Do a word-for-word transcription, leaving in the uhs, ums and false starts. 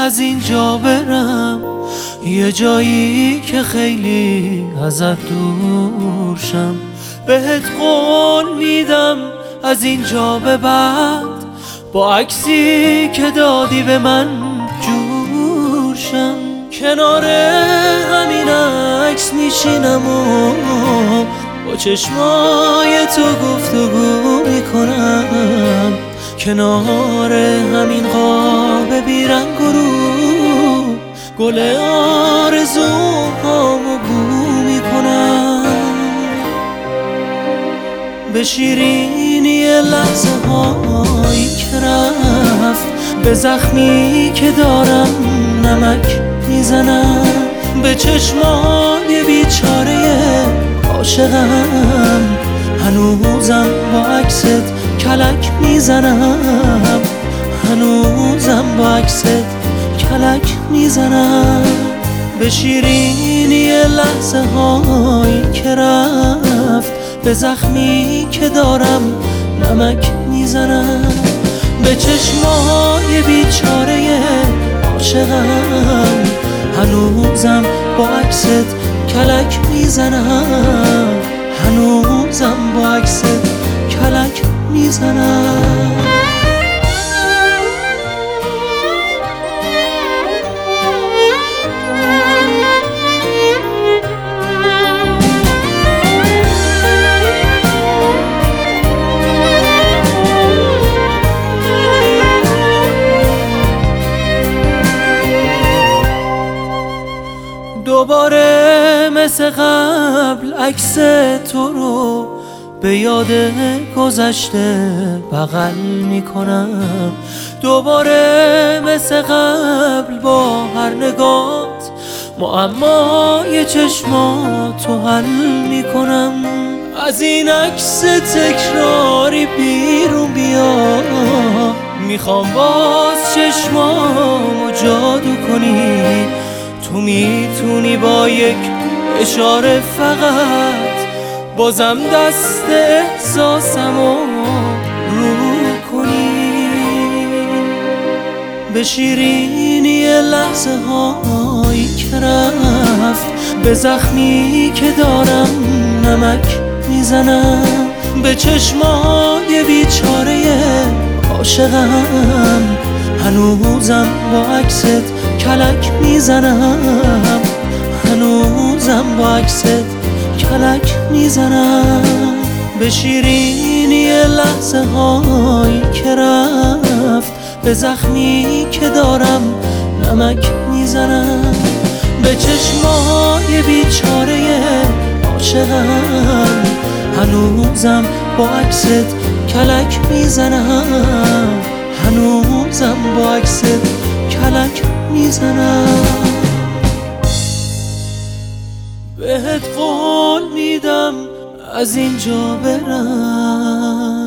از اینجا برم یه جایی که خیلی ازت دور شم. بهت قول میدم از اینجا به بعد با عکسی که دادی به من جور شم. کنار همین عکس میشینم و با چشمای تو گفتگو میکنم. کنار همین قاب بیرنگ و رو گل آرزوهامو بو میکنم. به شیرینی لحظه هایی که رفت، به زخمی که دارم نمک میزنم. به چشمای بیچاره عاشقم هنوزم با عکست کلک میزنم. هنوزم با عکست کلک میزنم. به شیرینی لحظه هایی که رفت، به زخمی که دارم نمک میزنم. به چشمای بیچاره عاشقم هنوزم با عکست کلک میزنم. هنوزم با عکست کلک میزنم. دوباره مثل قبل عکس تو رو به یاد گذشته بغل میکنم. دوباره مثل قبل با هر نگات معمای چشماتو حل میکنم. از این عکس تکراری بیرون بیا، میخوام باز چشمامو جادو کنی. تو میتونی با یک اشاره فقط بازم دست احساسمو رو کنی. به شیرینی لحظه هایی که رفت، به زخمی که دارم نمک میزنم. به چشمای بیچاره عاشقم هنوزم با عکست کلک میزنم. هنوزم با عکست کلک میزنم. به شیرینی لحظه هایی که رفت، به زخمی که دارم نمک میزنم. به چشمای بیچاره عاشقم هنوزم با عکست کلک میزنم. هنوزم با عکست کلک میزنم. بهت قول میدم از اینجا برم